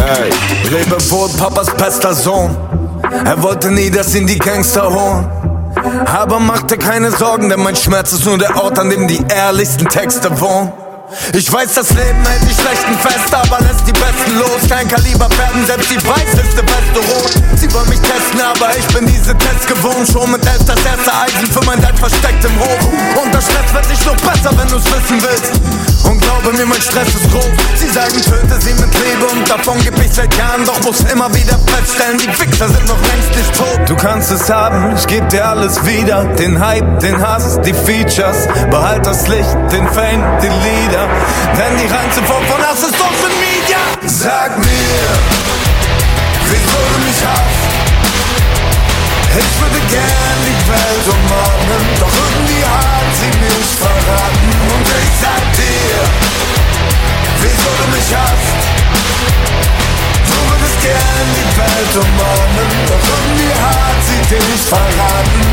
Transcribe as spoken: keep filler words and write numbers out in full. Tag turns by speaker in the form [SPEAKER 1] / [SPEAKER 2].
[SPEAKER 1] Ey, Lebewohl, Papas bester Sohn. Er wollte nie, dass ihn die Gangster holen. Aber machte keine Sorgen, denn mein Schmerz ist nur der Ort, an dem die ehrlichsten Texte wohnen. Ich weiß, das Leben hält die Schlechten fest, aber lässt die Besten los. Kein Kaliber färben, selbst die weißeste Weste rot. Sie wollen mich testen, aber ich bin diese Tests gewohnt. Schon mit elf das erste Eisen für mein Dad versteckt im Hof. Unter Stress wird nicht noch besser, wenn du's wissen willst. Und glaube mir, mein Stress ist groß. Sie sagen, töte sie mit Liebe und davon geb ich seit Jahren. Doch muss immer wieder feststellen, die Wichser sind noch längst nicht tot. Du kannst es haben, ich geb dir alles wieder. Den Hype, den Hass, die Features. Behalt das Licht, den Fame, die Lieder. Denn die reinste Form von Hass ist Social Media. Sag mir, wieso du mich hasst. Ich würde gern die Welt umarmen, doch irgendwie hat sie mich verraten. Und ich sag dir, wieso du mich hasst. Du würdest gern die Welt umarmen, doch irgendwie hat sie dich verraten.